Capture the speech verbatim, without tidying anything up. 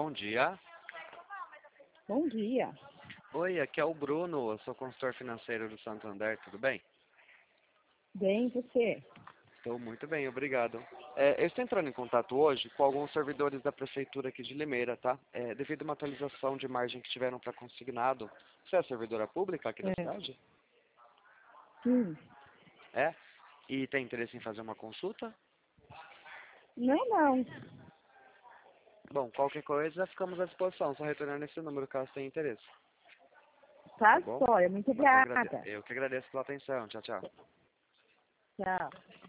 Bom dia. Bom dia. Oi, aqui é o Bruno, eu sou consultor financeiro do Santander, tudo bem? Bem, você? Estou muito bem, obrigado. É, eu estou entrando em contato hoje com alguns servidores da Prefeitura aqui de Limeira, tá? É, devido a uma atualização de margem que tiveram para consignado. Você é servidora pública aqui da É, cidade? sim. É? E tem interesse em fazer uma consulta? Não, não. Bom, qualquer coisa, ficamos à disposição, só retornando esse número caso tenha interesse, tá Tá bom? só, muito Mas eu, agrade... obrigada. eu que agradeço pela atenção, tchau, tchau. Tchau.